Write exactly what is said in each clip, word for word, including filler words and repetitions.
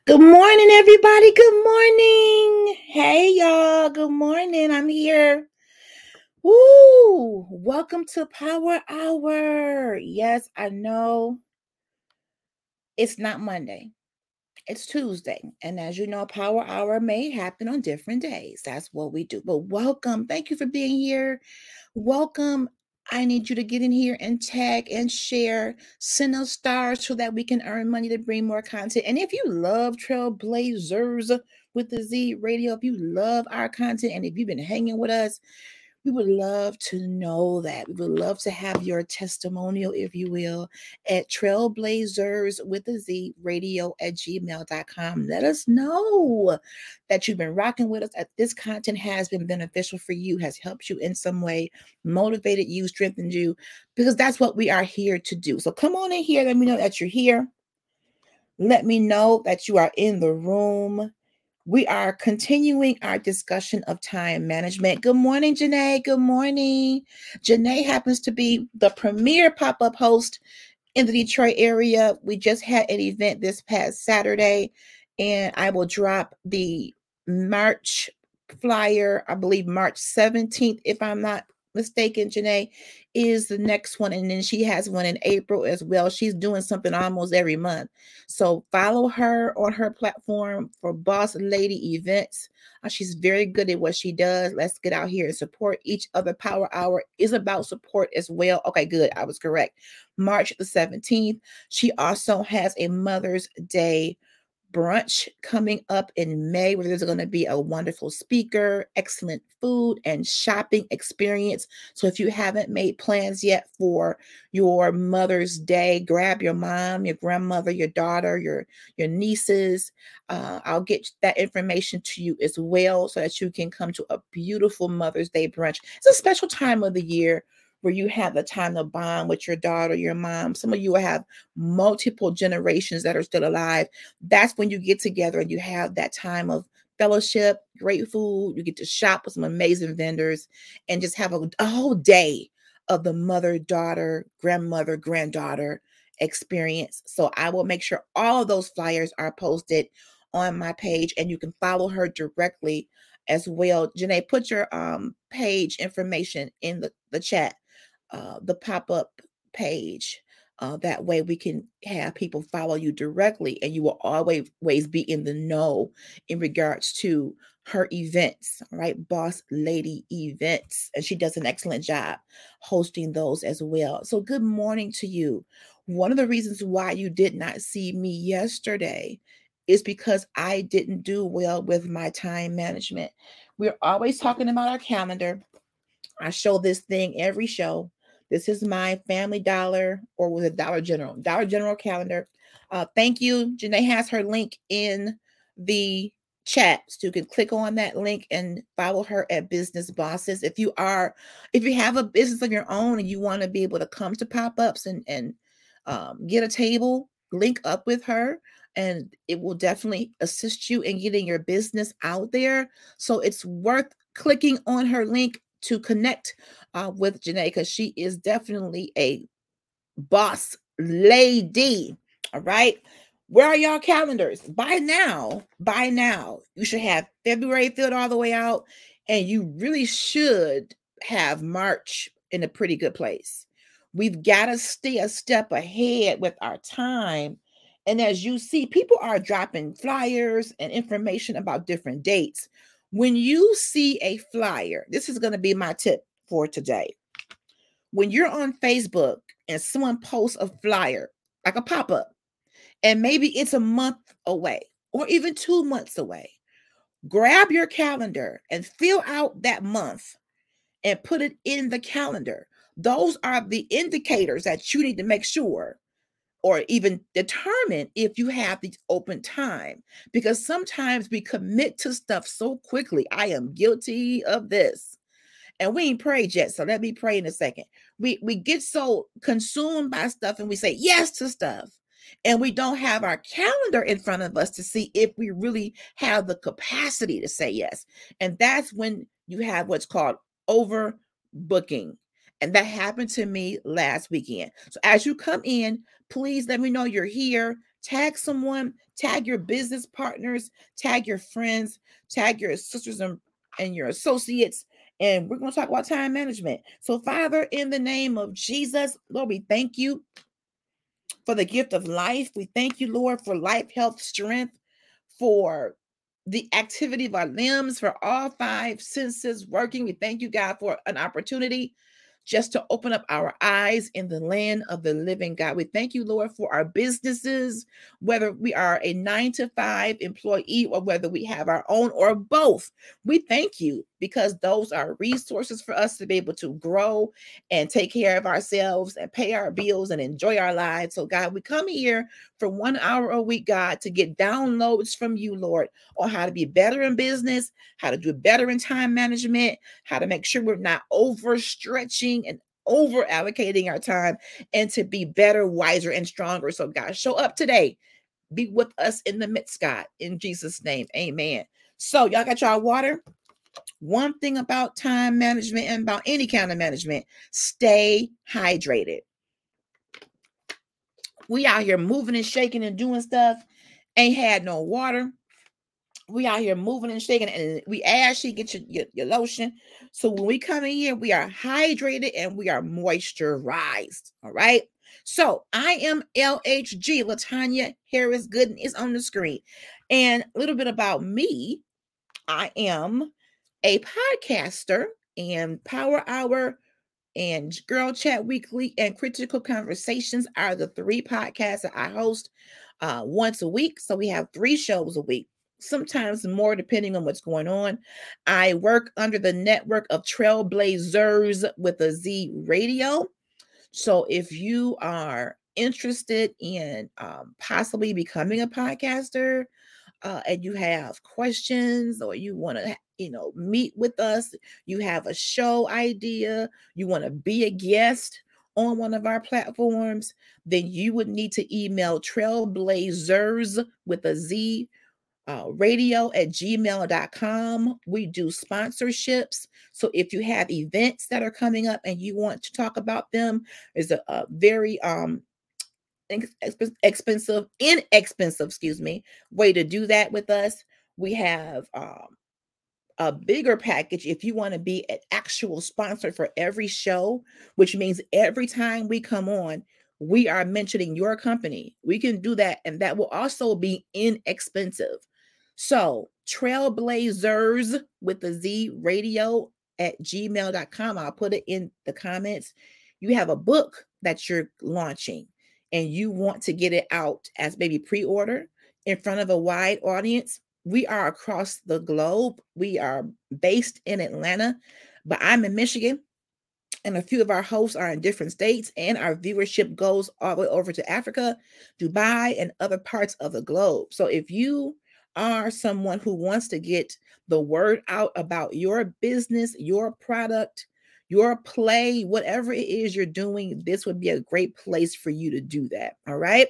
Good morning, everybody. Good morning. Hey, y'all. Good morning. I'm here. Woo! Welcome to Power Hour. Yes, I know it's not Monday. It's Tuesday. And as you know, Power Hour may happen on different days. That's what we do. But welcome. Thank you for being here. Welcome. I need you to get in here and tag and share. Send us stars so that we can earn money to bring more content. And if you love Trailblazers with the Z Radio, if you love our content and if you've been hanging with us, we would love to know that. We would love to have your testimonial, if you will, at Trailblazers with a Z radio at gmail dot com. Let us know that you've been rocking with us, that this content has been beneficial for you, has helped you in some way, motivated you, strengthened you, because that's what we are here to do. So come on in here. Let me know that you're here. Let me know that you are in the room. We are continuing our discussion of time management. Good morning, Janae. Good morning. Janae happens to be the premier pop up host in the Detroit area. We just had an event this past Saturday, and I will drop the March flyer, I believe March seventeenth, if I'm not mistaken. Janae is the next one, and then she has one in April as well. She's doing something almost every month. So follow her on her platform for Boss Lady Events. Uh, she's very good at what she does. Let's get out here and support each other. Power Hour is about support as well. Okay, good. I was correct. March the seventeenth. She also has a Mother's Day brunch coming up in May where there's going to be a wonderful speaker, excellent food, and shopping experience. So if you haven't made plans yet for your Mother's Day, grab your mom, your grandmother, your daughter, your, your nieces. Uh, I'll get that information to you as well so that you can come to a beautiful Mother's Day brunch. It's a special time of the year where you have the time to bond with your daughter, your mom. Some of you will have multiple generations that are still alive. That's when you get together and you have that time of fellowship, great food. You get to shop with some amazing vendors and just have a, a whole day of the mother, daughter, grandmother, granddaughter experience. So I will make sure all of those flyers are posted on my page and you can follow her directly as well. Janae, put your um, page information in the, the chat, uh, the pop-up page. Uh, that way we can have people follow you directly and you will always, always be in the know in regards to her events. All right, Boss Lady Events. And she does an excellent job hosting those as well. So good morning to you. One of the reasons why you did not see me yesterday is because I didn't do well with my time management. We're always talking about our calendar. I show this thing every show. This is my Family Dollar or was it Dollar General? Dollar General calendar. Uh, thank you. Janae has her link in the chat. So you can click on that link and follow her at Business Bosses. If you are, if you have a business of your own and you want to be able to come to pop-ups and, and um, get a table, link up with her and it will definitely assist you in getting your business out there. So it's worth clicking on her link to connect uh, with Janae because she is definitely a boss lady. All right. Where are y'all calendars? By now, by now, you should have February filled all the way out, and you really should have March in a pretty good place. We've got to stay a step ahead with our time. And as you see, people are dropping flyers and information about different dates. When you see a flyer, this is going to be my tip for today. When you're on Facebook and someone posts a flyer, like a pop up, and maybe it's a month away or even two months away, grab your calendar and fill out that month and put it in the calendar. Those are the indicators that you need to make sure or even determine if you have the open time because sometimes we commit to stuff so quickly. I am guilty of this. And we ain't prayed yet, so let me pray in a second. We we get so consumed by stuff and we say yes to stuff. And we don't have our calendar in front of us to see if we really have the capacity to say yes. And that's when you have what's called overbooking. And that happened to me last weekend. So as you come in, please let me know you're here. Tag someone, tag your business partners, tag your friends, tag your sisters and, and your associates. And we're going to talk about time management. So, Father, in the name of Jesus, Lord, we thank you for the gift of life. We thank you, Lord, for life, health, strength, for the activity of our limbs, for all five senses working. We thank you, God, for an opportunity just to open up our eyes in the land of the living God. We thank you, Lord, for our businesses, whether we are a nine to five employee or whether we have our own or both. We thank you because those are resources for us to be able to grow and take care of ourselves and pay our bills and enjoy our lives. So, God, we come here for one hour a week, God, to get downloads from you, Lord, on how to be better in business, how to do better in time management, how to make sure we're not overstretching and over allocating our time, and to be better, wiser, and stronger. So, God, show up today. Be with us in the midst, God, in Jesus' name. Amen. So, y'all got y'all water? One thing about time management and about any kind of management, stay hydrated. We out here moving and shaking and doing stuff, ain't had no water. We out here moving and shaking, and we ask you get your, your, your lotion. So when we come in here, we are hydrated and we are moisturized. All right. So I am L H G, Latanya Harris Gooden is on the screen. And a little bit about me. I am a podcaster, and Power Hour and Girl Chat Weekly and Critical Conversations are the three podcasts that I host uh, once a week. So we have three shows a week, sometimes more depending on what's going on. I work under the network of Trailblazers with a Z Radio. So if you are interested in um, possibly becoming a podcaster, uh, and you have questions or you want to, you know, meet with us, you have a show idea, you want to be a guest on one of our platforms, then you would need to email Trailblazers with a Z uh, radio at gmail dot com. We do sponsorships. So if you have events that are coming up and you want to talk about them, there's a, a very um expensive, inexpensive, excuse me, way to do that with us. We have um, a bigger package if you want to be an actual sponsor for every show, which means every time we come on, we are mentioning your company. We can do that, and that will also be inexpensive. So, Trailblazers with the Z radio at gmail dot com. I'll put it in the comments. You have a book that you're launching and you want to get it out as maybe pre-order in front of a wide audience. We are across the globe. We are based in Atlanta, but I'm in Michigan, and a few of our hosts are in different states, and our viewership goes all the way over to Africa, Dubai, and other parts of the globe. So if you are someone who wants to get the word out about your business, your product, your play, whatever it is you're doing, this would be a great place for you to do that. All right.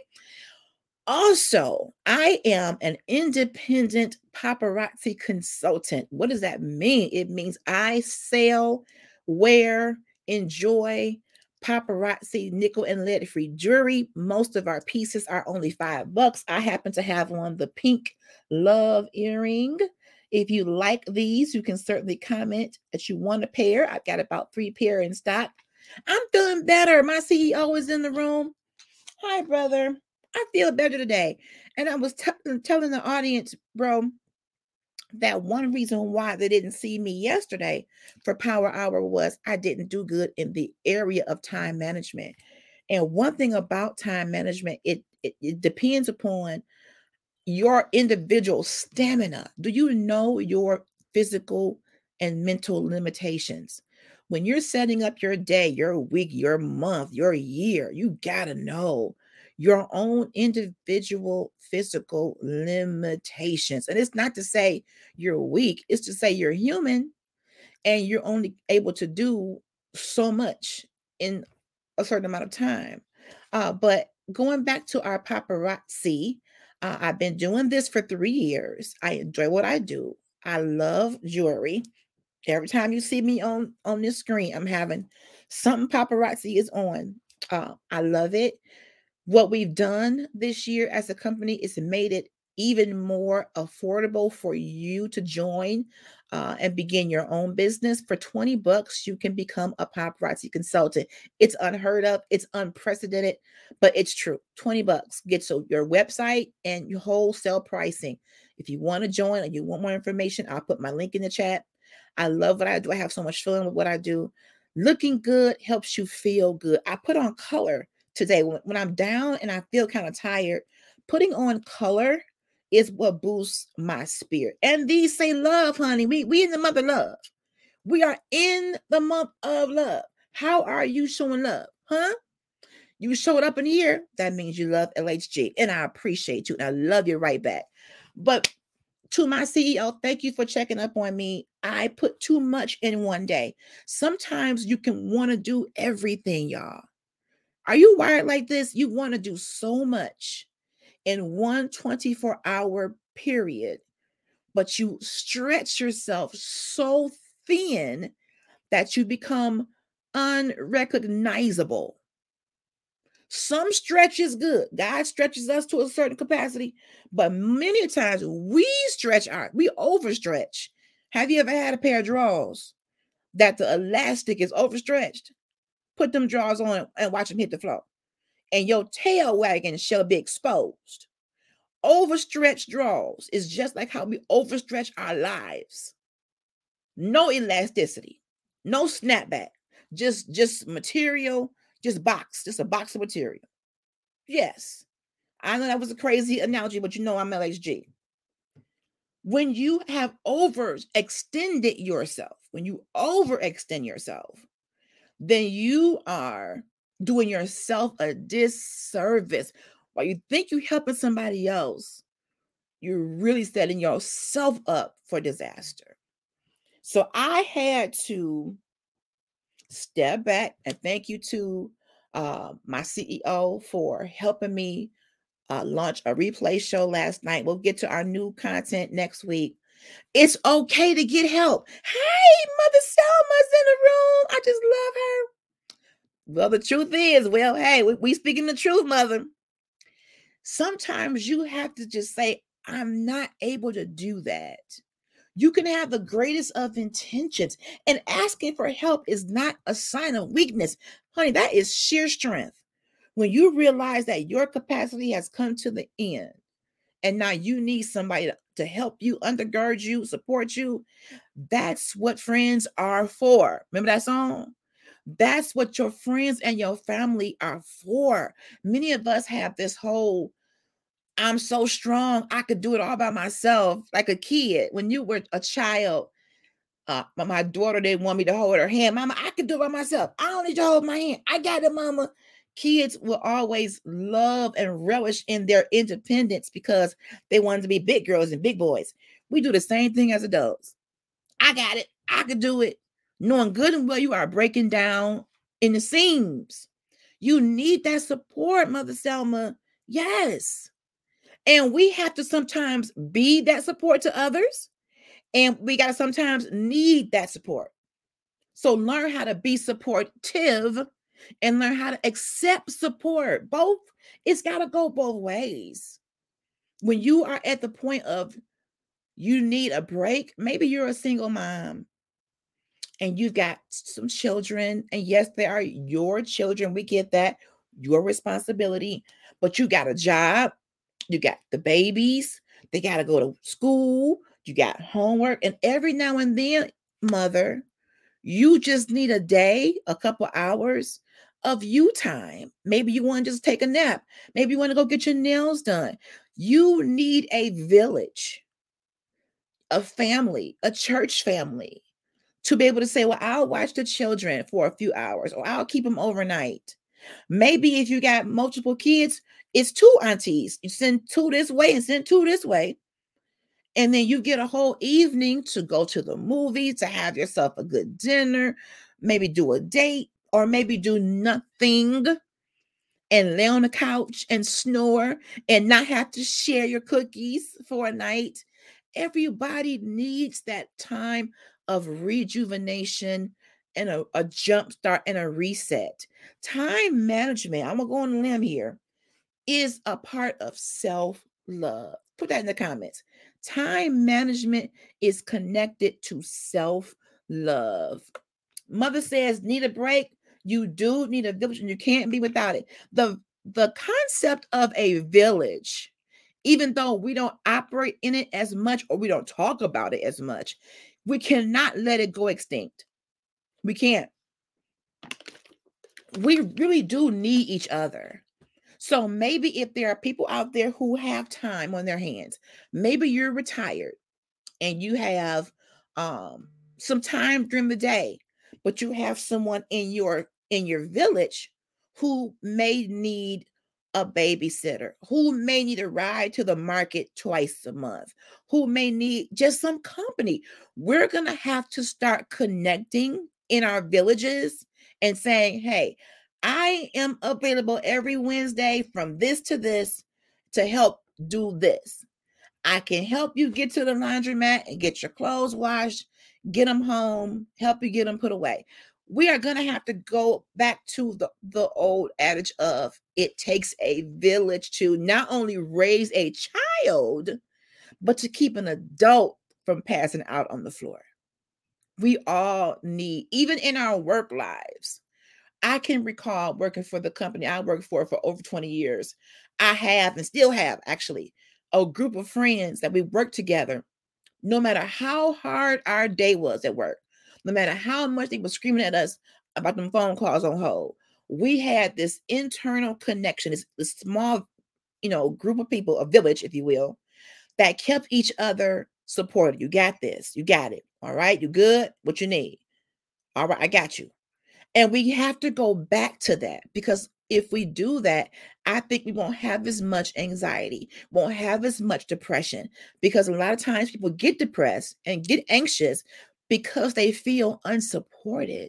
Also, I am an independent paparazzi consultant. What does that mean? It means I sell, wear, enjoy paparazzi nickel and lead free jewelry. Most of our pieces are only five bucks. I happen to have on the pink love earring. If you like these, you can certainly comment that you want a pair. I've got about three pair in stock. I'm feeling better. My C E O is in the room. Hi, brother. I feel better today. And I was t- telling the audience, bro, that one reason why they didn't see me yesterday for Power Hour was I didn't do good in the area of time management. And one thing about time management, it, it, it depends upon your individual stamina. Do you know your physical and mental limitations? When you're setting up your day, your week, your month, your year, you got to know your own individual physical limitations. And it's not to say you're weak, it's to say you're human and you're only able to do so much in a certain amount of time. Uh, but going back to our paparazzi, uh, I've been doing this for three years. I enjoy what I do. I love jewelry. Every time you see me on on this screen, I'm having something paparazzi is on. Uh, I love it. What we've done this year as a company is made it even more affordable for you to join uh, and begin your own business. For twenty bucks, you can become a paparazzi consultant. It's unheard of, it's unprecedented, but it's true. twenty bucks gets you your website and your wholesale pricing. If you want to join or you want more information, I'll put my link in the chat. I love what I do. I have so much fun with what I do. Looking good helps you feel good. I put on color today when, when I'm down and I feel kind of tired. Putting on color is what boosts my spirit. And these say love, honey. We we in the month of love. We are in the month of love. How are you showing love? Huh? You showed up in here. That means you love L H G. And I appreciate you. And I love you right back. But to my C E O, thank you for checking up on me. I put too much in one day. Sometimes you can want to do everything, y'all. Are you wired like this? You want to do so much in one twenty-four hour period, but you stretch yourself so thin that you become unrecognizable. Some stretch is good. God stretches us to a certain capacity, but many times we stretch our, we overstretch. Have you ever had a pair of drawers that the elastic is overstretched? Put them drawers on and watch them hit the floor, and your tail wagging shall be exposed. Overstretched drawers is just like how we overstretch our lives. No elasticity, no snapback, just just material, just box, just a box of material. Yes, I know that was a crazy analogy, but you know I'm L H G. When you have overextended yourself, when you overextend yourself, then you are doing yourself a disservice. While you think you're helping somebody else, you're really setting yourself up for disaster. So I had to step back and thank you to uh, my C E O for helping me uh, launch a replay show last night. We'll get to our new content next week. It's okay to get help. Hey, Mother Selma's in the room. I just love her. Well, the truth is, well, hey, we, we speaking the truth, Mother. Sometimes you have to just say, I'm not able to do that. You can have the greatest of intentions, and asking for help is not a sign of weakness. Honey, that is sheer strength. When you realize that your capacity has come to the end and now you need somebody to, to help you, undergird you, support you, that's what friends are for. Remember that song? That's what your friends and your family are for. Many of us have this whole, I'm so strong, I could do it all by myself, like a kid. When you were a child, uh, my daughter didn't want me to hold her hand. Mama, I can do it by myself. I don't need you to hold my hand. I got it, Mama. Kids will always love and relish in their independence because they wanted to be big girls and big boys. We do the same thing as adults. I got it. I can do it. Knowing good and well you are breaking down in the seams. You need that support, Mother Selma. Yes. And we have to sometimes be that support to others. And we got to sometimes need that support. So learn how to be supportive and learn how to accept support. Both, it's got to go both ways. When you are at the point of you need a break, maybe you're a single mom and you've got some children. And yes, they are your children. We get that, your responsibility. But you got a job, you got the babies, they got to go to school, you got homework. And every now and then, mother, you just need a day, a couple hours of you time. Maybe you want to just take a nap. Maybe you want to go get your nails done. You need a village, a family, a church family to be able to say, well, I'll watch the children for a few hours or I'll keep them overnight. Maybe if you got multiple kids, it's two aunties. You send two this way and send two this way. And then you get a whole evening to go to the movie, to have yourself a good dinner, maybe do a date, or maybe do nothing and lay on the couch and snore and not have to share your cookies for a night. Everybody needs that time of rejuvenation and a, a jump start and a reset. Time management, I'm going to go on a limb here. is a part of self-love. Put that in the comments. Time management is connected to self-love. Mother says, need a break. You do need a village and you can't be without it. The, the concept of a village, even though we don't operate in it as much or we don't talk about it as much, we cannot let it go extinct. We can't. We really do need each other. So maybe if there are people out there who have time on their hands, maybe you're retired and you have um, some time during the day, but you have someone in your in your village who may need a babysitter, who may need a ride to the market twice a month, who may need just some company. We're going to have to start connecting in our villages and saying, hey, I am available every Wednesday from this to this to help do this. I can help you get to the laundromat and get your clothes washed, get them home, help you get them put away. We are going to have to go back to the, the old adage of it takes a village to not only raise a child, but to keep an adult from passing out on the floor. We all need, even in our work lives. I can recall working for the company I worked for for over twenty years. I have and still have actually a group of friends that we worked together. No matter how hard our day was at work, no matter how much they were screaming at us about them phone calls on hold, we had this internal connection, this, this small, you know, group of people, a village, if you will, that kept each other supported. You got this. You got it. All right. You good? What you need? All right. I got you. And we have to go back to that, because if we do that, I think we won't have as much anxiety, won't have as much depression, because a lot of times people get depressed and get anxious because they feel unsupported.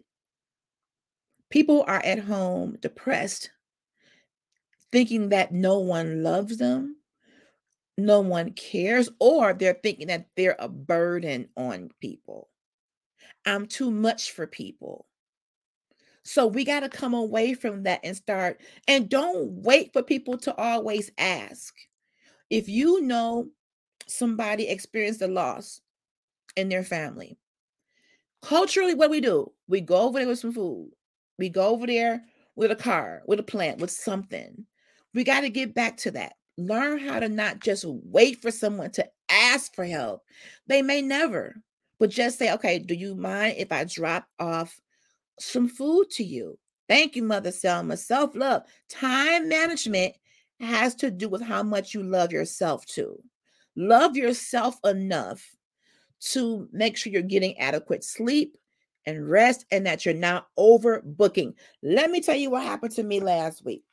People are at home depressed, thinking that no one loves them, no one cares, or they're thinking that they're a burden on people. I'm too much for people. So we got to come away from that and start, and don't wait for people to always ask. If you know somebody experienced a loss in their family, culturally, what we do, we go over there with some food. We go over there with a car, with a plant, with something. We got to get back to that. Learn how to not just wait for someone to ask for help. They may never, but just say, okay, do you mind if I drop off some food to you? Thank you, Mother Selma. Self-love. Time management has to do with how much you love yourself too. Love yourself enough to make sure you're getting adequate sleep and rest, and that you're not overbooking. Let me tell you what happened to me last week.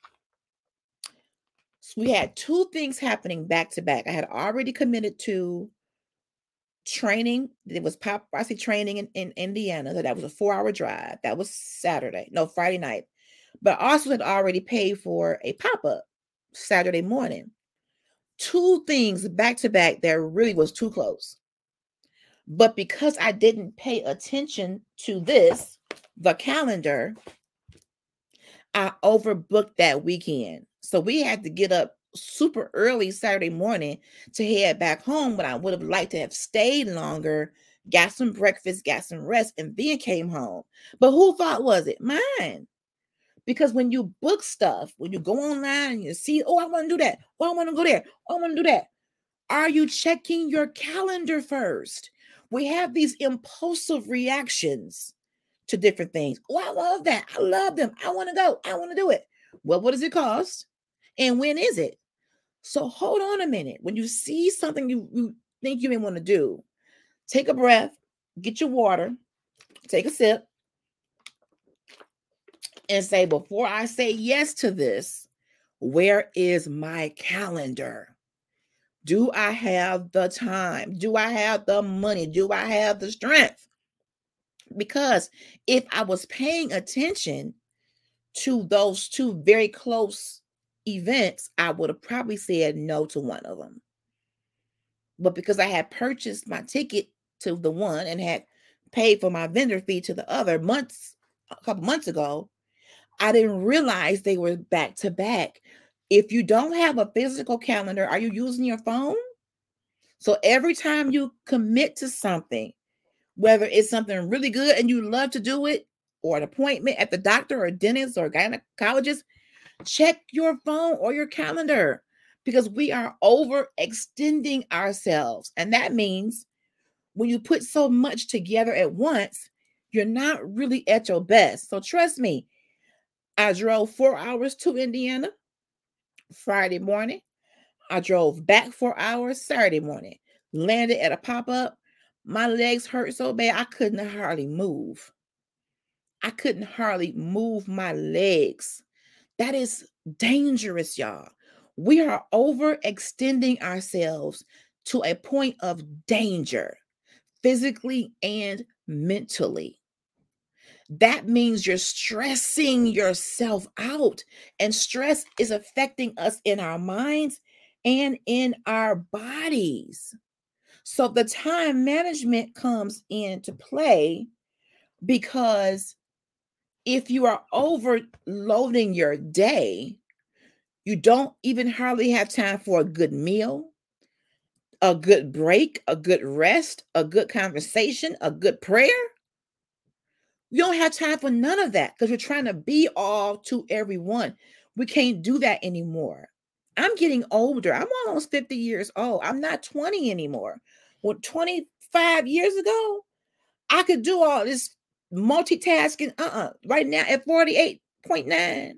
So we had two things happening back to back. I had already committed to training. It was paparazzi training in, in Indiana. So that was a four hour drive. That was Saturday, no, Friday night. But I also had already paid for a pop-up Saturday morning. Two things back to back that really was too close. But because I didn't pay attention to this, the calendar, I overbooked that weekend. So we had to get up super early Saturday morning to head back home, when I would have liked to have stayed longer, got some breakfast, got some rest, and then came home. But whose fault was it? Mine. Because when you book stuff, when you go online and you see, oh, I want to do that. Oh, I want to go there. Oh, I want to do that. Are you checking your calendar first? We have these impulsive reactions to different things. Oh, I love that. I love them. I want to go. I want to do it. Well, what does it cost? And when is it? So hold on a minute. When you see something you, you think you may want to do, take a breath, get your water, take a sip, and say, before I say yes to this, where is my calendar? Do I have the time? Do I have the money? Do I have the strength? Because if I was paying attention to those two very close events, I would have probably said no to one of them. But because I had purchased my ticket to the one and had paid for my vendor fee to the other months, a couple months ago, I didn't realize they were back to back. If you don't have a physical calendar, are you using your phone? So every time you commit to something, whether it's something really good and you love to do it, or an appointment at the doctor or dentist or gynecologist, check your phone or your calendar, because we are overextending ourselves. And that means when you put so much together at once, you're not really at your best. So trust me, I drove four hours to Indiana Friday morning. I drove back four hours Saturday morning, landed at a pop-up. My legs hurt so bad I couldn't hardly move. I couldn't hardly move my legs. That is dangerous, y'all. We are overextending ourselves to a point of danger, physically and mentally. That means you're stressing yourself out, and stress is affecting us in our minds and in our bodies. So the time management comes into play, because if you are overloading your day, you don't even hardly have time for a good meal, a good break, a good rest, a good conversation, a good prayer. You don't have time for none of that because you're trying to be all to everyone. We can't do that anymore. I'm getting older. I'm almost fifty years old. I'm not twenty anymore. Well, twenty-five years ago, I could do all this multitasking. Uh-uh. Right now at forty-eight point nine,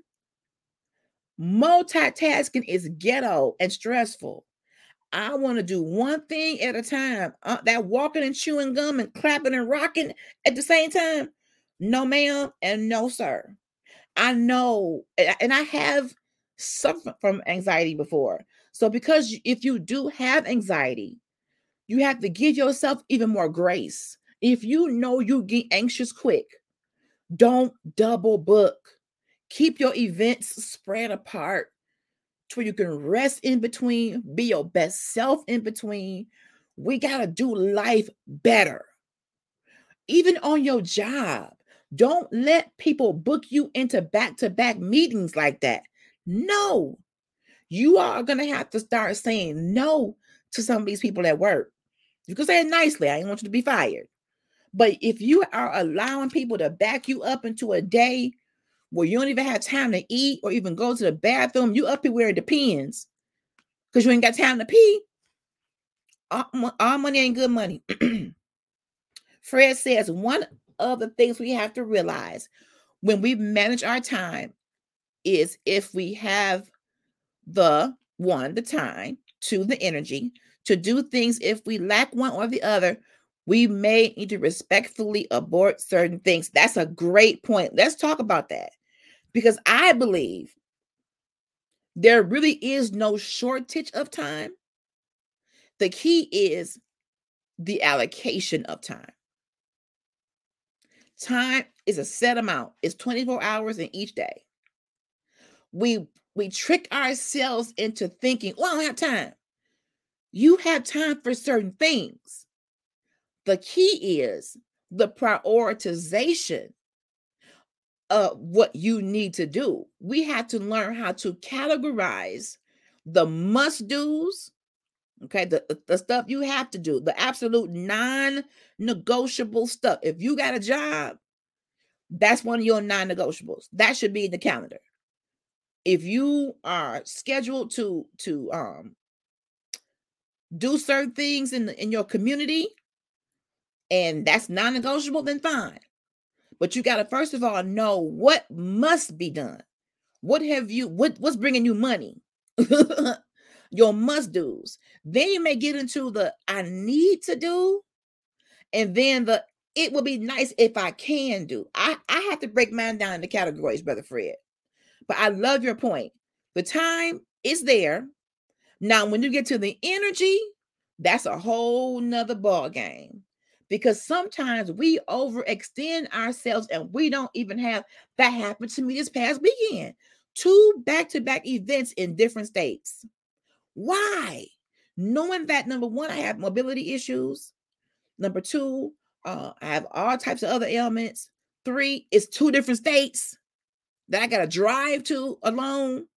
multitasking is ghetto and stressful. I want to do one thing at a time. Uh, that walking and chewing gum and clapping and rocking at the same time. No, ma'am, and no, sir. I know, and I have suffered from anxiety before. So, because if you do have anxiety, you have to give yourself even more grace. If you know you get anxious quick, don't double book. Keep your events spread apart to where you can rest in between, be your best self in between. We got to do life better. Even on your job, don't let people book you into back-to-back meetings like that. No, you are going to have to start saying no to some of these people at work. You can say it nicely. I don't want you to be fired. But if you are allowing people to back you up into a day where you don't even have time to eat or even go to the bathroom, you up here where it depends because you ain't got time to pee. All, all money ain't good money. Fred says one of the things we have to realize when we manage our time is if we have the one, the time, two, the energy to do things. If we lack one or the other, we may need to respectfully abort certain things. That's a great point. Let's talk about that, because I believe there really is no shortage of time. The key is the allocation of time. Time is a set amount. It's twenty-four hours in each day. We we trick ourselves into thinking, well, I don't have time. You have time for certain things. The key is the prioritization of what you need to do. We have to learn how to categorize the must-dos, okay, the, the, the stuff you have to do, the absolute non-negotiable stuff. If you got a job, that's one of your non-negotiables. That should be in the calendar. If you are scheduled to to um do certain things in the, in your community, and that's non-negotiable, then fine. But you got to first of all know what must be done. What have you? What what's bringing you money? Your must do's. Then you may get into the I need to do, and then the it would be nice if I can do. I I have to break mine down into categories, Brother Fred. But I love your point. The time is there. Now, when you get to the energy, that's a whole nother ball game. Because sometimes we overextend ourselves and we don't even have that happened to me this past weekend. Two back-to-back events in different states. Why? Knowing that, number one, I have mobility issues. Number two, uh, I have all types of other ailments. Three, it's two different states that I got to drive to alone.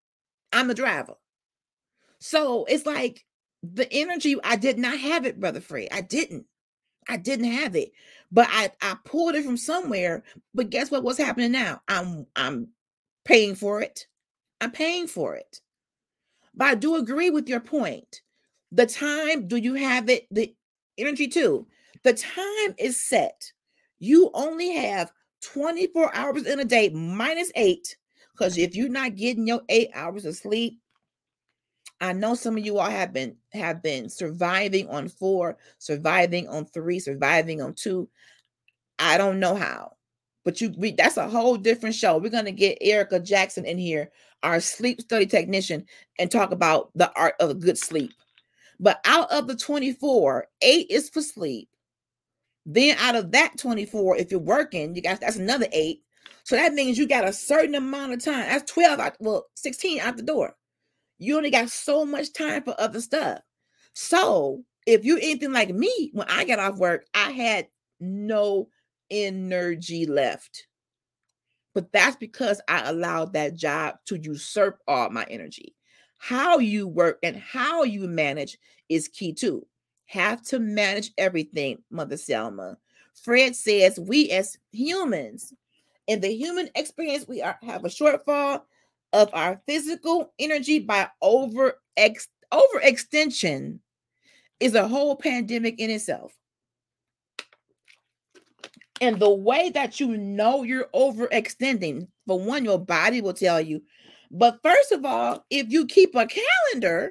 I'm the driver. So it's like the energy, I did not have it, Brother Fred. I didn't. I didn't have it. But I, I pulled it from somewhere. But guess what? What's happening now? I'm I'm paying for it. I'm paying for it. But I do agree with your point. The time, do you have it? The energy too. The time is set. You only have twenty-four hours in a day minus eight. Because if you're not getting your eight hours of sleep, I know some of you all have been have been surviving on four, surviving on three, surviving on two. I don't know how, but you we, that's a whole different show. We're gonna get Erica Jackson in here, our sleep study technician, and talk about the art of a good sleep. But out of the twenty-four, eight is for sleep. Then out of that twenty-four, if you're working, you got that's another eight. So that means you got a certain amount of time. That's twelve out, well, sixteen out the door. You only got so much time for other stuff. So if you're anything like me, when I got off work, I had no energy left. But that's because I allowed that job to usurp all my energy. How you work and how you manage is key too. Have to manage everything, Mother Selma. Fred says we as humans, in the human experience, we are, have a shortfall of our physical energy by over ex, overextension is a whole pandemic in itself. And the way that you know you're overextending, for one, your body will tell you. But first of all, if you keep a calendar,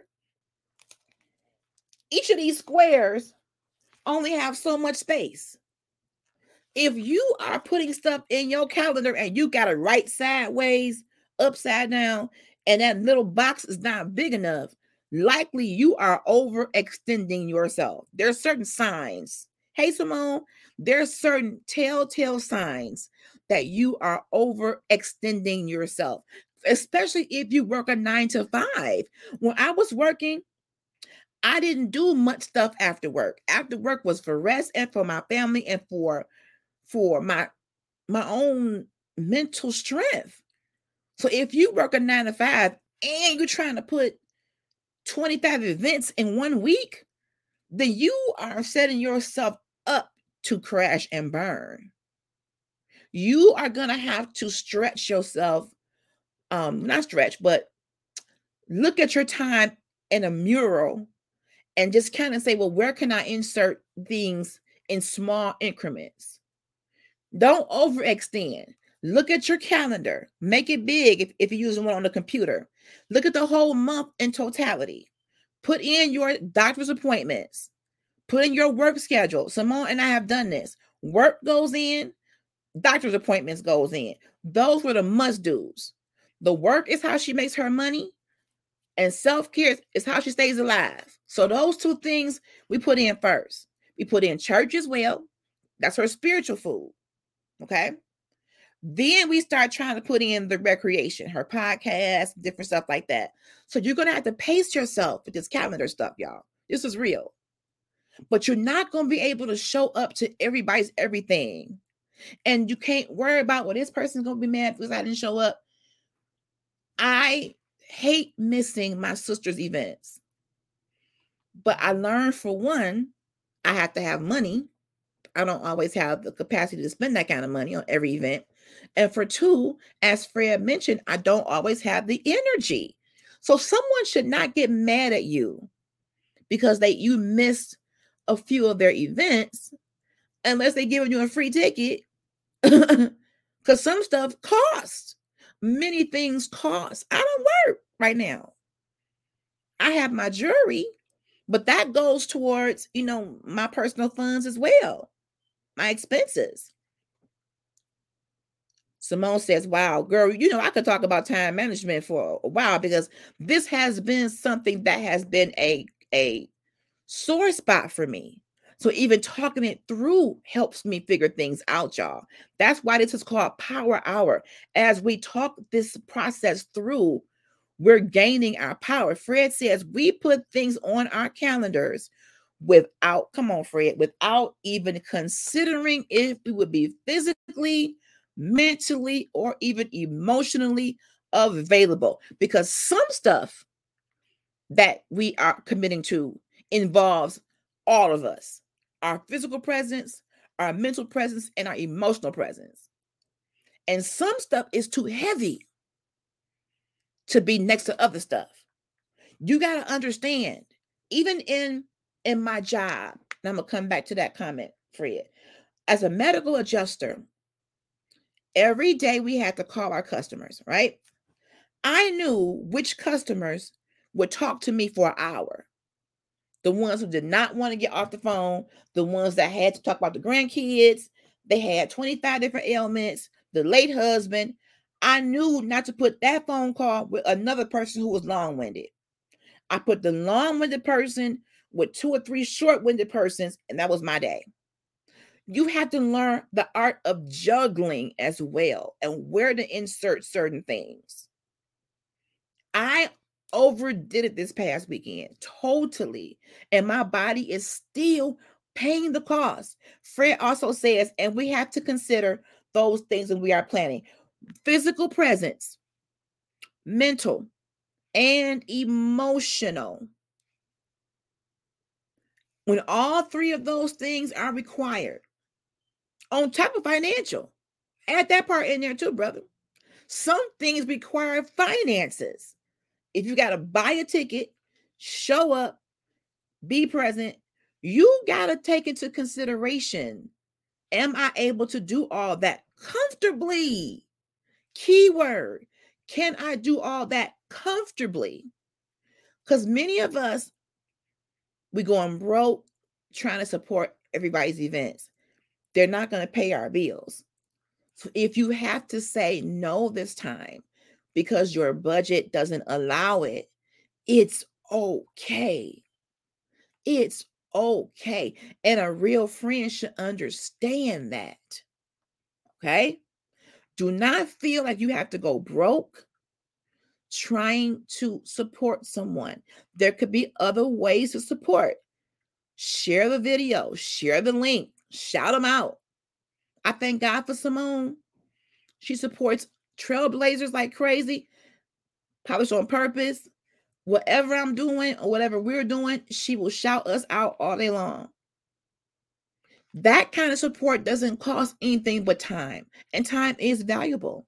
each of these squares only have so much space. If you are putting stuff in your calendar and you got it right sideways, upside down, and that little box is not big enough, likely you are overextending yourself. There are certain signs. Hey, Simone, there are certain telltale signs that you are overextending yourself, especially if you work a nine to five. When I was working, I didn't do much stuff after work. After work was for rest and for my family and for for my my own mental strength. So if you work a nine to five and you're trying to put twenty-five events in one week, then you are setting yourself up to crash and burn. You are going to have to stretch yourself, um, not stretch, but look at your time in a mural and just kind of say, well, where can I insert things in small increments? Don't overextend. Look at your calendar. Make it big if, if you're using one on the computer. Look at the whole month in totality. Put in your doctor's appointments. Put in your work schedule. Simone and I have done this. Work goes in, doctor's appointments goes in. Those were the must-dos. The work is how she makes her money, and self-care is how she stays alive. So those two things we put in first. We put in church as well. That's her spiritual food. Okay. Then we start trying to put in the recreation, her podcast, different stuff like that. So you're going to have to pace yourself with this calendar stuff, y'all. This is real. But you're not going to be able to show up to everybody's everything. And you can't worry about, well, this person's going to be mad because I didn't show up. I hate missing my sister's events. But I learned, for one, I have to have money. I don't always have the capacity to spend that kind of money on every event. And for two, as Fred mentioned, I don't always have the energy. So someone should not get mad at you because they you missed a few of their events unless they're giving you a free ticket. Because some stuff costs. Many things cost. I don't work right now. I have my jury, but that goes towards, you know, my personal funds as well. My expenses. Simone says, wow, girl, you know, I could talk about time management for a while because this has been something that has been a, a sore spot for me. So even talking it through helps me figure things out, y'all. That's why this is called Power Hour. As we talk this process through, we're gaining our power. Fred says we put things on our calendars without, come on, Fred, without even considering if we would be physically, mentally, or even emotionally available, because some stuff that we are committing to involves all of us, our physical presence, our mental presence, and our emotional presence. And some stuff is too heavy to be next to other stuff. You got to understand, even in in my job, and I'm going to come back to that comment, Fred. As a medical adjuster, every day we had to call our customers, right? I knew which customers would talk to me for an hour. The ones who did not want to get off the phone, the ones that had to talk about the grandkids, they had twenty-five different ailments, the late husband. I knew not to put that phone call with another person who was long-winded. I put the long-winded person with two or three short-winded persons, and that was my day. You have to learn the art of juggling as well and where to insert certain things. I overdid it this past weekend, totally. And my body is still paying the cost. Fred also says, and we have to consider those things when we are planning. Physical presence, mental, and emotional. When all three of those things are required, on top of financial, add that part in there too, brother. Some things require finances. If you got to buy a ticket, show up, be present, you got to take into consideration, am I able to do all that comfortably? Keyword, can I do all that comfortably? Because many of us, we going broke trying to support everybody's events. They're not going to pay our bills. So if you have to say no this time because your budget doesn't allow it, it's okay. It's okay. And a real friend should understand that. Okay? Do not feel like you have to go broke trying to support someone. There could be other ways to support. Share the video, share the link, shout them out. I thank God for Simone. She supports trailblazers like crazy. Publish on Purpose. Whatever I'm doing or whatever we're doing, she will shout us out all day long. That kind of support doesn't cost anything but time, and time is valuable.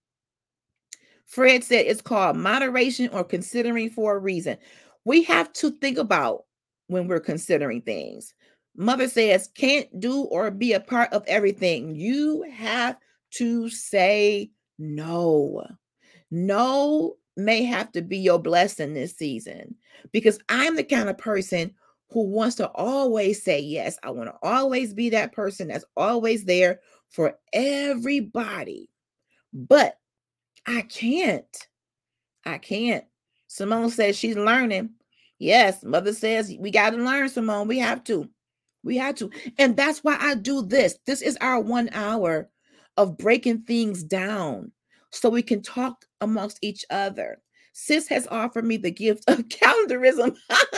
Fred said it's called moderation or considering for a reason. We have to think about when we're considering things. Mother says, can't do or be a part of everything. You have to say no. No may have to be your blessing this season, because I'm the kind of person who wants to always say yes. I want to always be that person that's always there for everybody. But I can't. I can't. Simone says she's learning. Yes, Mother says we got to learn, Simone. We have to. We have to. And that's why I do this. This is our one hour of breaking things down so we can talk amongst each other. Sis has offered me the gift of calendarism.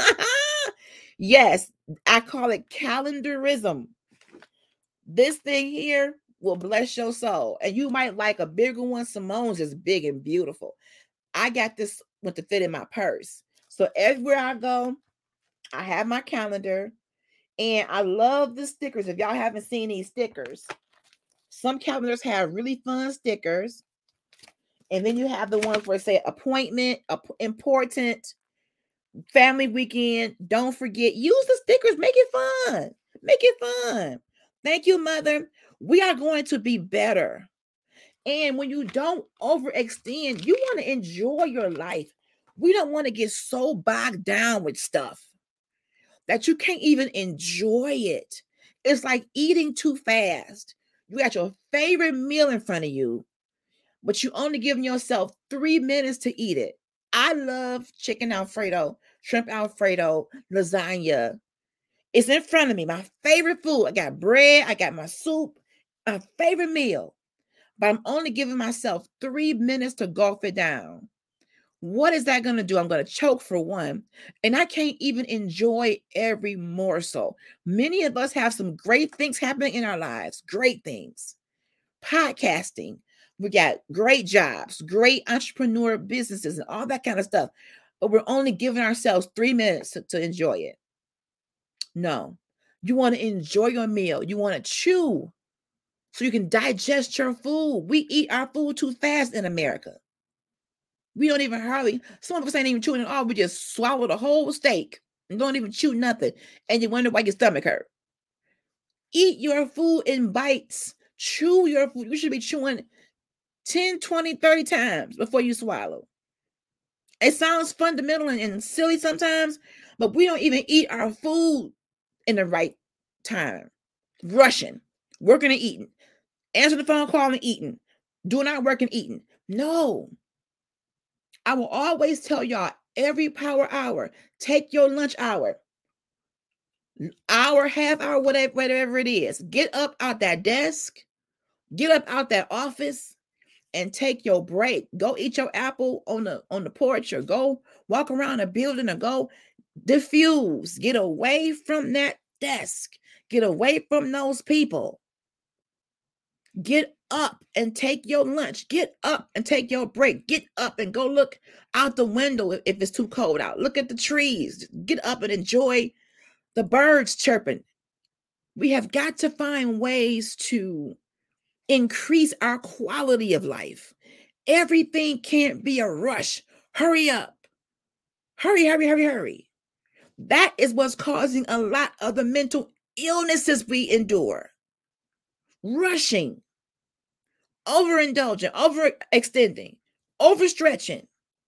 Yes, I call it calendarism. This thing here will bless your soul. And you might like a bigger one. Simone's is big and beautiful. I got this one to fit in my purse. So everywhere I go, I have my calendar. And I love the stickers. If y'all haven't seen these stickers, some calendars have really fun stickers. And then you have the ones where it say appointment, important, family weekend. Don't forget, use the stickers. Make it fun. Make it fun. Thank you, Mother. We are going to be better. And when you don't overextend, you want to enjoy your life. We don't want to get so bogged down with stuff that you can't even enjoy it. It's like eating too fast. You got your favorite meal in front of you, but you only giving yourself three minutes to eat it. I love chicken Alfredo, shrimp Alfredo, lasagna. It's in front of me, my favorite food. I got bread, I got my soup, my favorite meal, but I'm only giving myself three minutes to gulp it down. What is that going to do? I'm going to choke for one, and I can't even enjoy every morsel. Many of us have some great things happening in our lives, great things. Podcasting, We got great jobs, great entrepreneur businesses, and all that kind of stuff. But we're only giving ourselves three minutes to, to enjoy it. No, you want to enjoy your meal. You want to chew so you can digest your food. We eat our food too fast in America. We don't even hardly, some of us ain't even chewing at all. We just swallow the whole steak and don't even chew nothing. And you wonder why your stomach hurt. Eat your food in bites. Chew your food. You should be chewing ten, twenty, thirty times before you swallow. It sounds fundamental and, and silly sometimes, but we don't even eat our food in the right time. Rushing, working and eating, answering the phone call and eating, doing our work and eating. No. I will always tell y'all every power hour, take your lunch hour, hour, half hour, whatever, whatever it is. Get up out that desk, get up out that office, and take your break. Go eat your apple on the on the porch, or go walk around a building, or go diffuse. Get away from that desk. Get away from those people. Get up and take your lunch. Get up and take your break. Get up and go look out the window if it's too cold out. Look at the trees. Get up and enjoy the birds chirping. We have got to find ways to increase our quality of life. Everything can't be a rush. Hurry up. Hurry, hurry, hurry, hurry. That is what's causing a lot of the mental illnesses we endure. Rushing, overindulging, overextending, overstretching.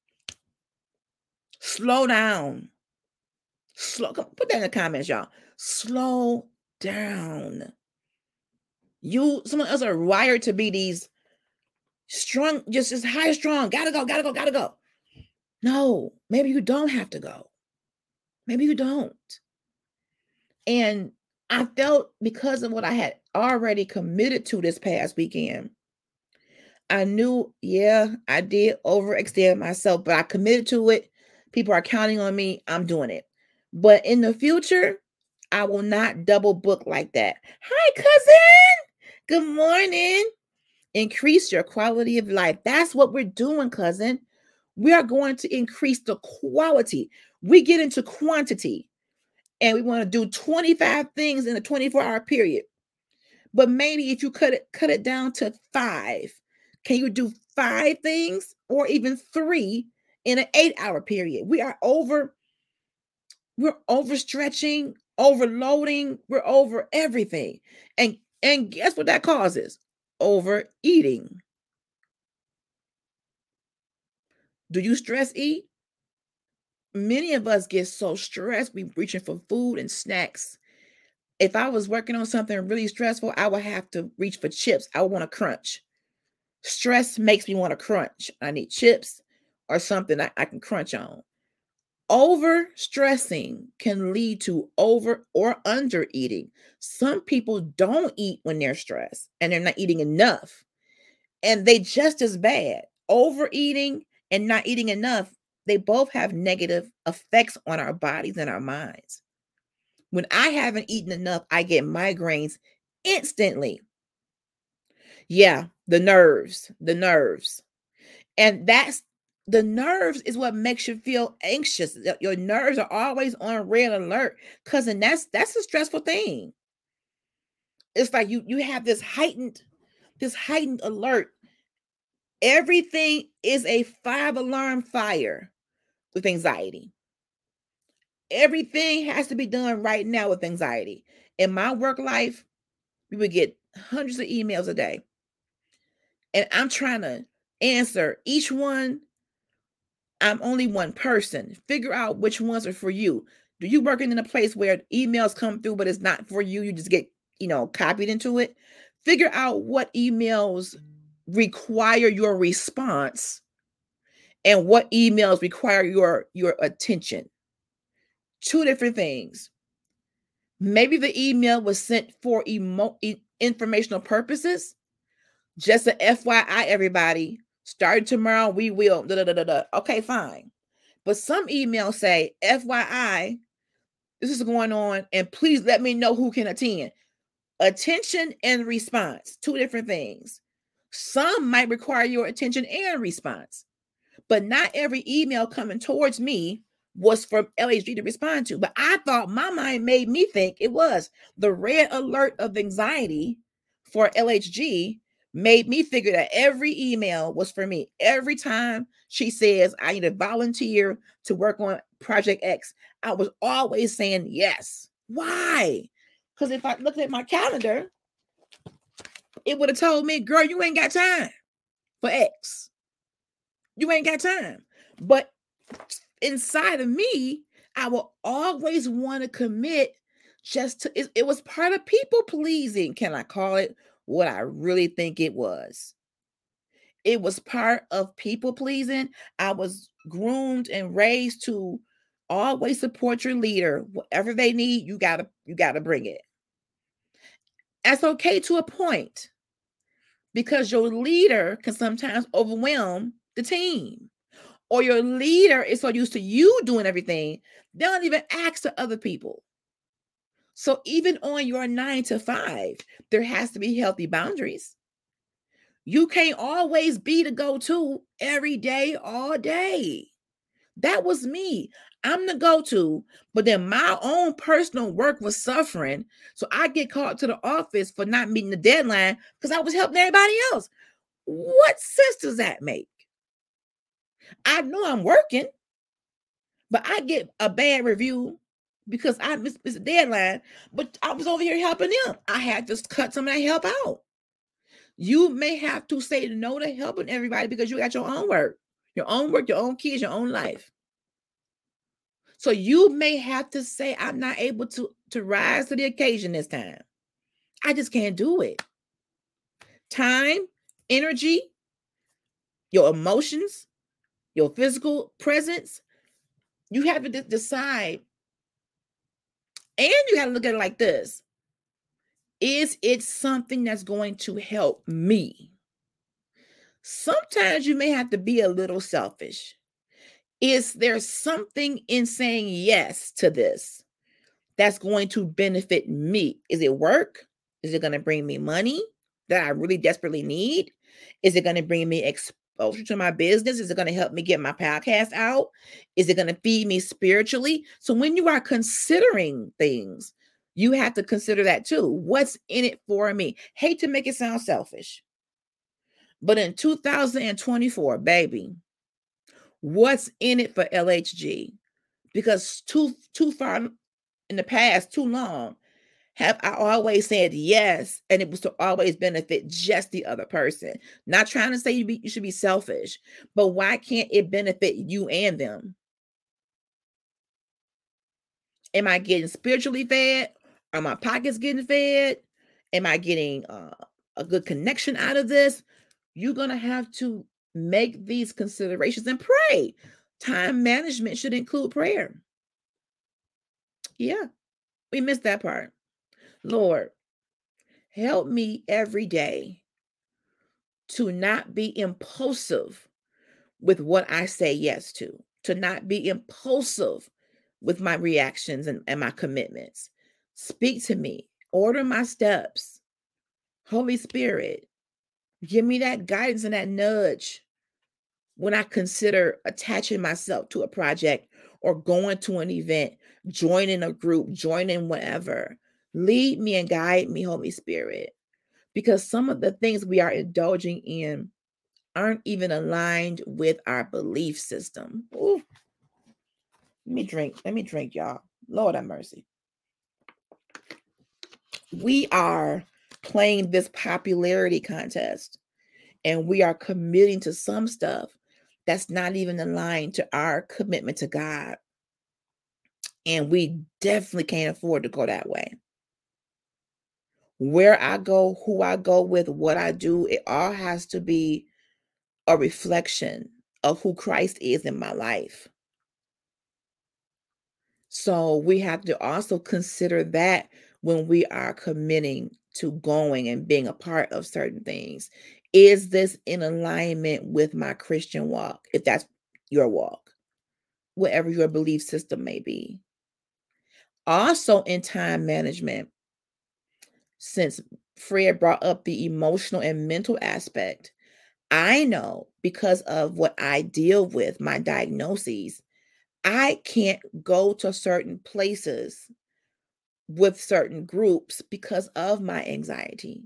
Slow down. Slow. Put that in the comments, y'all. Slow down. You, some of us are wired to be these strong, just as high strong. Gotta go, gotta go, gotta go. No, maybe you don't have to go. Maybe you don't. And I felt, because of what I had already committed to this past weekend, I knew, yeah, I did overextend myself, but I committed to it. People are counting on me. I'm doing it. But in the future, I will not double book like that. Hi, cousin. Good morning. Increase your quality of life. That's what we're doing, cousin. We are going to increase the quality. We get into quantity, and we want to do twenty-five things in a twenty-four hour period. But maybe if you cut it, cut it down to five, can you do five things, or even three in an eight hour period? We are over, we're overstretching, overloading, we're over everything. And, and guess what that causes? Overeating. Do you stress eat? Many of us get so stressed, we reaching for food and snacks. If I was working on something really stressful, I would have to reach for chips. I would want to crunch. Stress makes me want to crunch. I need chips or something I, I can crunch on. Over stressing can lead to over or under eating. Some people don't eat when they're stressed, and they're not eating enough. And they just as bad. Overeating and not eating enough, they both have negative effects on our bodies and our minds. When I haven't eaten enough, I get migraines instantly. Yeah, the nerves, the nerves. And that's, the nerves is what makes you feel anxious. Your nerves are always on red alert, because and that's that's a stressful thing. It's like you you have this heightened, this heightened alert. Everything is a five alarm fire with anxiety. Everything has to be done right now with anxiety. In my work life, we would get hundreds of emails a day, and I'm trying to answer each one. I'm only one person. Figure out which ones are for you. Do you working in a place where emails come through, but it's not for you? You just get, you know, copied into it. Figure out what emails require your response and what emails require your, your attention. Two different things. Maybe the email was sent for emo- informational purposes. Just a F Y I, everybody. Starting tomorrow, we will. Da, da, da, da, da. Okay, fine. But some emails say, F Y I, this is going on, and please let me know who can attend. Attention and response, two different things. Some might require your attention and response, but not every email coming towards me was for L H G to respond to. But I thought my mind made me think it was. The red alert of anxiety for L H G made me figure that every email was for me. Every time she says, I need to volunteer to work on Project X, I was always saying yes. Why? Because if I looked at my calendar, it would have told me, girl, you ain't got time for X. You ain't got time. But inside of me, I will always want to commit just to, it, it was part of people pleasing. Can I call it what I really think it was? It was part of people pleasing. I was groomed and raised to always support your leader. Whatever they need, you gotta, you gotta bring it. That's okay to a point, because your leader can sometimes overwhelm the team. Or your leader is so used to you doing everything, they don't even ask the other people. So even on your nine to five, there has to be healthy boundaries. You can't always be the go-to every day, all day. That was me. I'm the go-to, but then my own personal work was suffering. So I get called to the office for not meeting the deadline because I was helping everybody else. What sense does that make? I know I'm working, but I get a bad review because I missed, missed a deadline, but I was over here helping them. I had to cut some of that help out. You may have to say no to helping everybody because you got your own work, your own work, your own kids, your own life. So you may have to say, I'm not able to, to rise to the occasion this time. I just can't do it. Time, energy, your emotions, your physical presence, you have to d- decide. And you got to look at it like this. Is it something that's going to help me? Sometimes you may have to be a little selfish. Is there something in saying yes to this that's going to benefit me? Is it work? Is it going to bring me money that I really desperately need? Is it going to bring me exposure to my business? Is it going to help me get my podcast out? Is it going to feed me spiritually? So when you are considering things, you have to consider that too. What's in it for me? Hate to make it sound selfish, but in two thousand twenty-four, baby, what's in it for L H G? Because too too far in the past, too long, have I always said yes, and it was to always benefit just the other person. Not trying to say you, be, you should be selfish, but why can't it benefit you and them? Am I getting spiritually fed? Are my pockets getting fed? Am I getting uh, a good connection out of this? You're going to have to make these considerations and pray. Time management should include prayer. Yeah, we missed that part. Lord, help me every day to not be impulsive with what I say yes to, to not be impulsive with my reactions and, and my commitments. Speak to me, order my steps. Holy Spirit, give me that guidance and that nudge when I consider attaching myself to a project or going to an event, joining a group, joining whatever. Lead me and guide me, Holy Spirit, because some of the things we are indulging in aren't even aligned with our belief system. Ooh. Let me drink. Let me drink, y'all. Lord have mercy. We are playing this popularity contest, and we are committing to some stuff that's not even aligned to our commitment to God. And we definitely can't afford to go that way. Where I go, who I go with, what I do, it all has to be a reflection of who Christ is in my life. So we have to also consider that when we are committing to going and being a part of certain things. Is this in alignment with my Christian walk? If that's your walk, whatever your belief system may be. Also in time management, since Fred brought up the emotional and mental aspect. I know because of what I deal with, my diagnoses, I can't go to certain places with certain groups because of my anxiety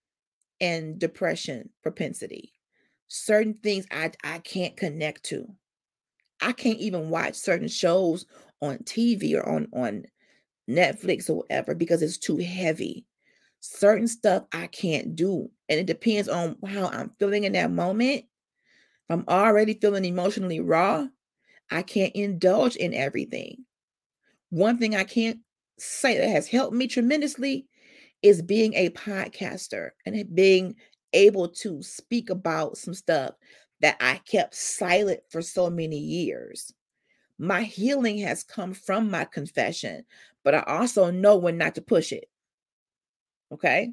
and depression propensity. Certain things I I can't connect to. I can't even watch certain shows on T V or on on Netflix or whatever because it's too heavy. Certain stuff I can't do, and it depends on how I'm feeling in that moment. If I'm already feeling emotionally raw, I can't indulge in everything. One thing I can't say that has helped me tremendously is being a podcaster and it being able to speak about some stuff that I kept silent for so many years. My healing has come from my confession, but I also know when not to push it. Okay.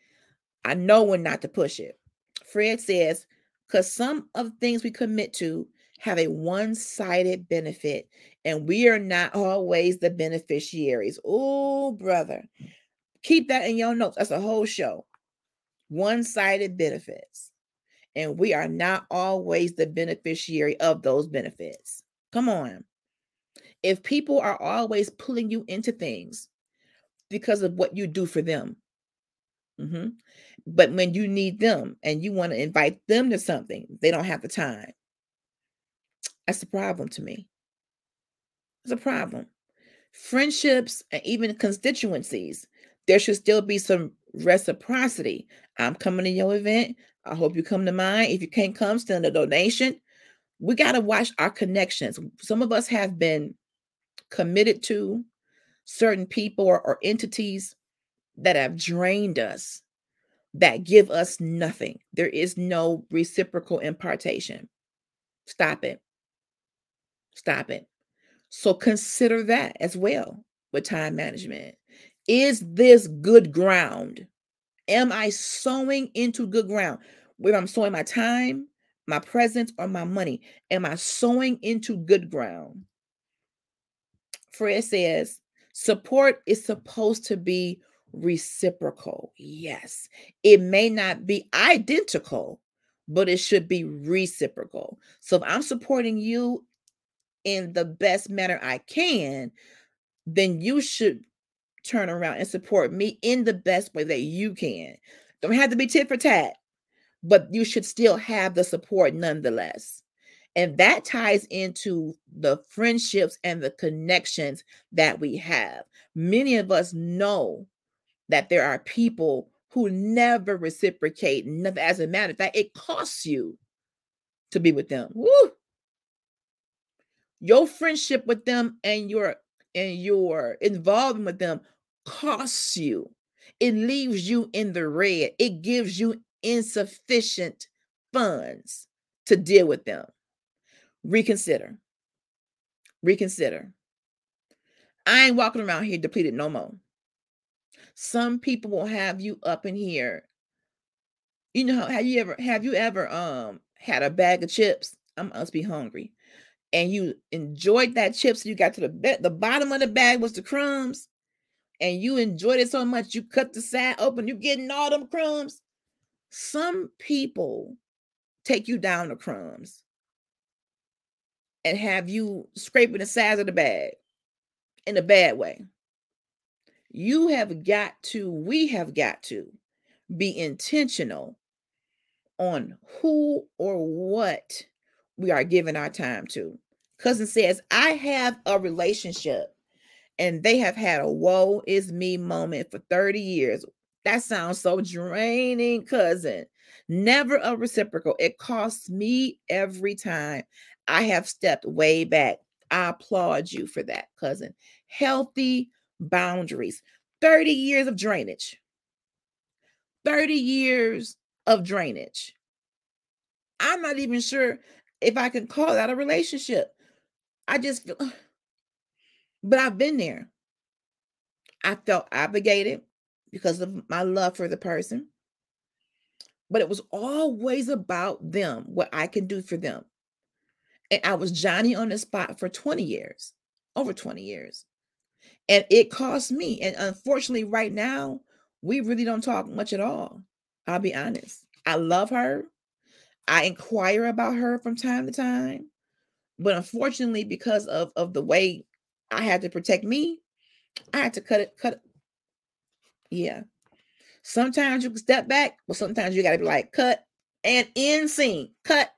I know when not to push it. Fred says, because some of the things we commit to have a one sided benefit, and we are not always the beneficiaries. Oh, brother. Keep that in your notes. That's a whole show. One sided benefits. And we are not always the beneficiary of those benefits. Come on. If people are always pulling you into things because of what you do for them, mhm, but when you need them and you want to invite them to something, they don't have the time. That's a problem to me. It's a problem. Friendships and even constituencies, there should still be some reciprocity. I'm coming to your event. I hope you come to mine. If you can't come, send a donation. We got to watch our connections. Some of us have been committed to certain people or, or entities that have drained us, that give us nothing. There is no reciprocal impartation. Stop it. Stop it. So consider that as well with time management. Is this good ground? Am I sowing into good ground? Whether I'm sowing my time, my presence, or my money, am I sowing into good ground? Fred says support is supposed to be reciprocal. Yes, it may not be identical, but it should be reciprocal. So if I'm supporting you in the best manner I can, then you should turn around and support me in the best way that you can. Don't have to be tit for tat, but you should still have the support nonetheless. And that ties into the friendships and the connections that we have. Many of us know that there are people who never reciprocate. Never, as a matter of fact, it costs you to be with them. Woo! Your friendship with them and your and your involvement with them costs you. It leaves you in the red. It gives you insufficient funds to deal with them. Reconsider. Reconsider. I ain't walking around here depleted no more. Some people will have you up in here. You know, have you ever have you ever um had a bag of chips? I must be hungry. And you enjoyed that chips. You got to the be- the bottom of the bag was the crumbs, and you enjoyed it so much you cut the side open. You getting all them crumbs. Some people take you down the crumbs and have you scraping the sides of the bag in a bad way. You have got to, we have got to be intentional on who or what we are giving our time to. Cousin says, I have a relationship and they have had a woe is me moment for thirty years. That sounds so draining, cousin. Never a reciprocal. It costs me every time. I have stepped way back. I applaud you for that, cousin. Healthy boundaries. thirty years of drainage. thirty years of drainage. I'm not even sure if I can call that a relationship. I just feel, but I've been there. I felt obligated because of my love for the person, but it was always about them, what I can do for them. And I was Johnny on the spot for twenty years, over twenty years. And it cost me. And unfortunately, right now, We really don't talk much at all. I'll be honest. I love her. I inquire about her from time to time. But unfortunately, because of, of the way I had to protect me, I had to cut it, cut it. Yeah. Sometimes you can step back, but sometimes you got to be like, cut and end scene. Cut.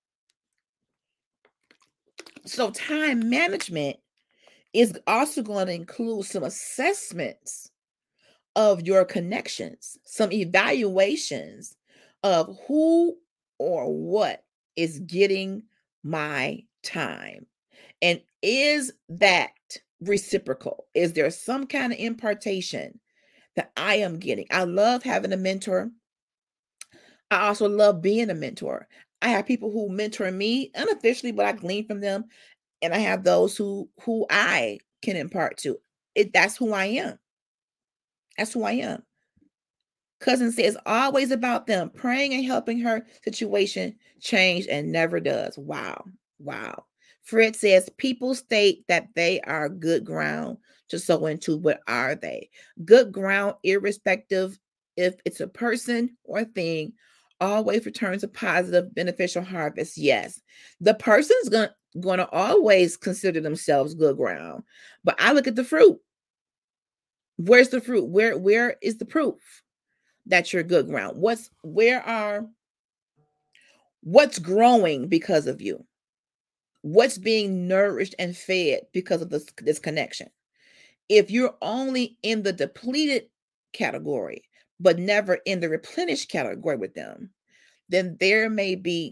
So time management is also going to include some assessments of your connections, some evaluations of who or what is getting my time. And is that reciprocal? Is there some kind of impartation that I am getting? I love having a mentor. I also love being a mentor. I have people who mentor me unofficially, but I glean from them. And I have those who who I can impart to. It that's who I am. That's who I am. Cousin says always about them praying and helping her situation change and never does. Wow. Wow. Fred says people state that they are good ground to sow into. What are they? Good ground, irrespective if it's a person or thing, always returns a positive, beneficial harvest. Yes. The person's going going to always consider themselves good ground. But I look at the fruit. Where's the fruit? Where where is the proof that you're good ground? What's where are what's growing because of you? What's being nourished and fed because of this, this connection? If you're only in the depleted category, but never in the replenished category with them, then there may be,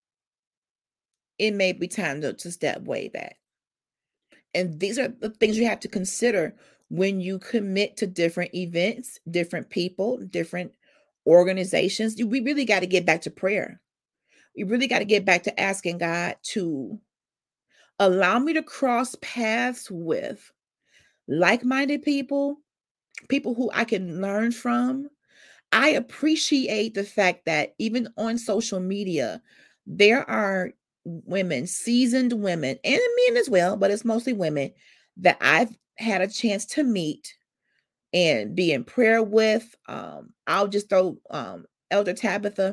it may be time to, to step way back. And these are the things you have to consider when you commit to different events, different people, different organizations. We really got to get back to prayer. We really got to get back to asking God to allow me to cross paths with like-minded people, people who I can learn from. I appreciate the fact that even on social media, there are women, seasoned women, and men as well, but it's mostly women that I've had a chance to meet and be in prayer with. Um, I'll just throw um, Elder Tabitha.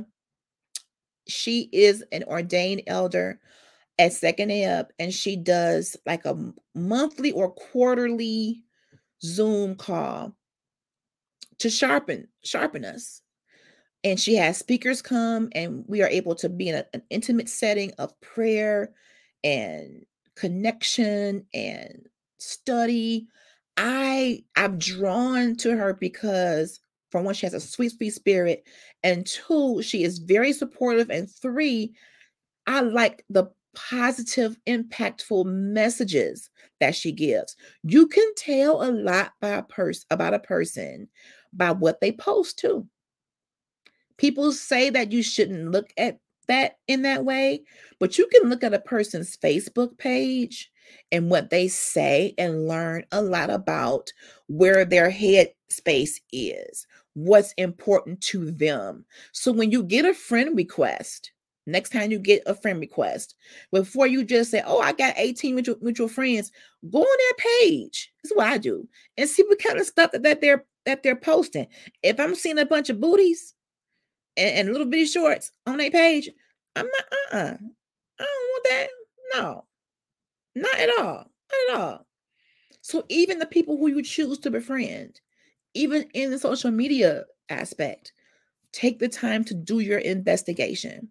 She is an ordained elder at Second Ebb, and she does like a m- monthly or quarterly Zoom call to sharpen sharpen us. And she has speakers come, and we are able to be in a, an intimate setting of prayer and connection and study. I I'm drawn to her because for one, she has a sweet, sweet spirit, and two, she is very supportive, and three, I like the positive, impactful messages that she gives. You can tell a lot by a person about a person by what they post too. People say that you shouldn't look at that in that way, but you can look at a person's Facebook page and what they say and learn a lot about where their head space is, what's important to them. So when you get a friend request, next time you get a friend request, before you just say, "Oh, I got eighteen mutual, mutual friends," go on their page. That's what I do, and see what kind of stuff that, that they're that they're posting. If I'm seeing a bunch of booties and, and little bitty shorts on their page, I'm not, uh-uh. I don't want that. No, not at all. Not at all. So even the people who you choose to befriend, even in the social media aspect, take the time to do your investigation.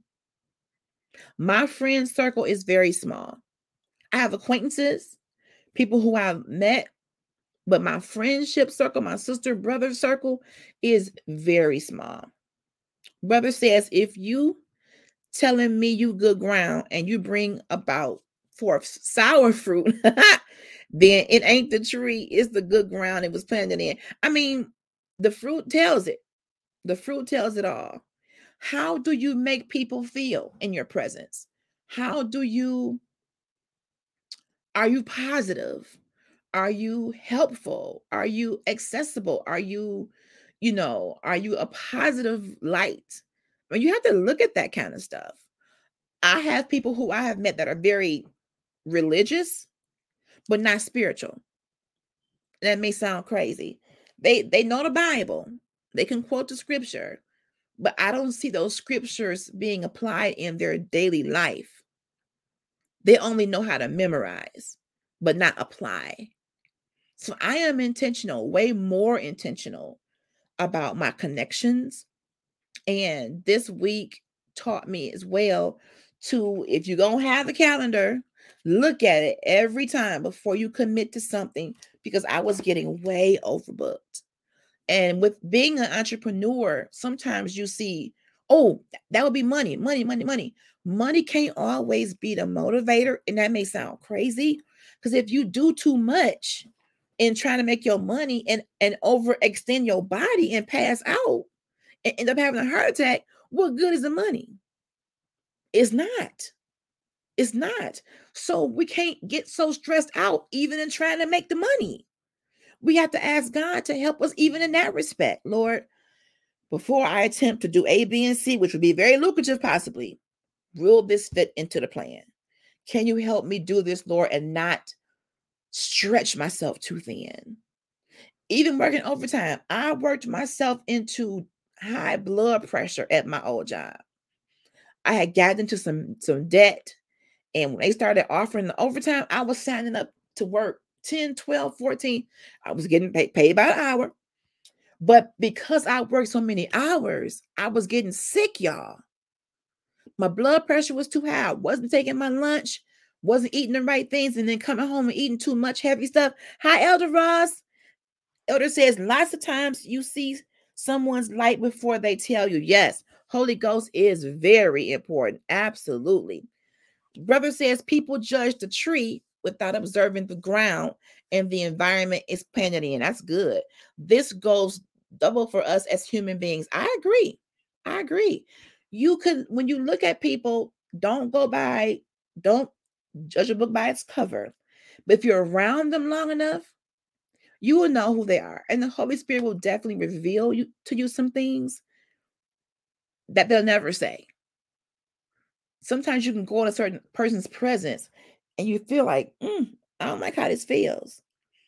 My friend circle is very small. I have acquaintances, people who I've met, but my friendship circle, my sister brother circle is very small. Brother says, if you telling me you good ground and you bring about forth sour fruit, then it ain't the tree, it's the good ground it was planted in. I mean, the fruit tells it. The fruit tells it all. How do you make people feel in your presence? How do you, are you positive? Are you helpful? Are you accessible? Are you, you know, are you a positive light? I mean, you have to look at that kind of stuff. I have people who I have met that are very religious, but not spiritual. That may sound crazy. They they know the Bible, They can quote the scripture, but I don't see those scriptures being applied in their daily life. They only know how to memorize, but not apply. So I am intentional, way more intentional about my connections. And this week taught me as well to, if you're going to have a calendar, look at it every time before you commit to something, because I was getting way overbooked. And with being an entrepreneur, sometimes you see, oh, that would be money, money, money, money. Money can't always be the motivator. And that may sound crazy, because if you do too much in trying to make your money and, and overextend your body and pass out and end up having a heart attack, what good is the money? It's not. It's not. So we can't get so stressed out even in trying to make the money. We have to ask God to help us even in that respect. Lord, before I attempt to do A, B, and C, which would be very lucrative possibly, will this fit into the plan? Can you help me do this, Lord, and not stretch myself too thin? Even working overtime, I worked myself into high blood pressure at my old job. I had gotten into some, some debt. And when they started offering the overtime, I was signing up to work ten, twelve, fourteen. I was getting paid, paid by the hour. But because I worked so many hours, I was getting sick, y'all. My blood pressure was too high. I wasn't taking my lunch, wasn't eating the right things, and then coming home and eating too much heavy stuff. Hi, Elder Ross. Elder says, lots of times you see someone's light before they tell you. Yes, Holy Ghost is very important. Absolutely. Brother says people judge the tree without observing the ground and the environment it's planted in. That's good. This goes double for us as human beings. I agree. I agree. You could, when you look at people, don't go by, don't judge a book by its cover. But if you're around them long enough, you will know who they are. And the Holy Spirit will definitely reveal you to you some things that they'll never say. Sometimes you can go in a certain person's presence and you feel like, mm, I don't like how this feels.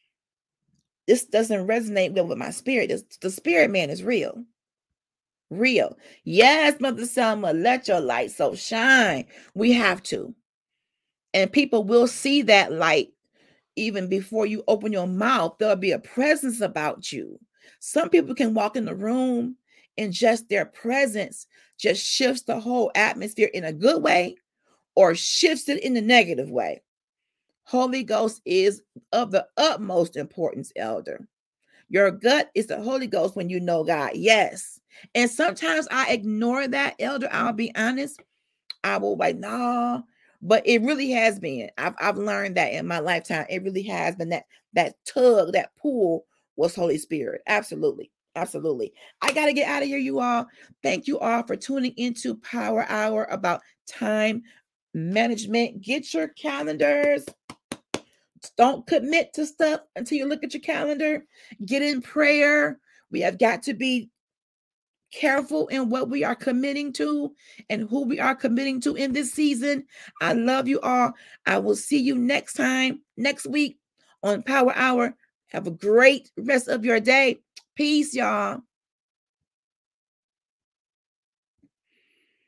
This doesn't resonate well with my spirit. This, the spirit man is real. Real. Yes, Mother Selma, let your light so shine. We have to. And people will see that light even before you open your mouth. There'll be a presence about you. Some people can walk in the room and just their presence just shifts the whole atmosphere in a good way or shifts it in a negative way. Holy Ghost is of the utmost importance, Elder. Your gut is the Holy Ghost when you know God. Yes. And sometimes I ignore that, Elder. I'll be honest. I will like, nah. But it really has been. I've, I've learned that in my lifetime. It really has been that that tug, that pull was Holy Spirit. Absolutely. Absolutely. I got to get out of here, you all. Thank you all for tuning into Power Hour about time management. Get your calendars. Don't commit to stuff until you look at your calendar. Get in prayer. We have got to be careful in what we are committing to and who we are committing to in this season. I love you all. I will see you next time, next week on Power Hour. Have a great rest of your day. Peace, y'all.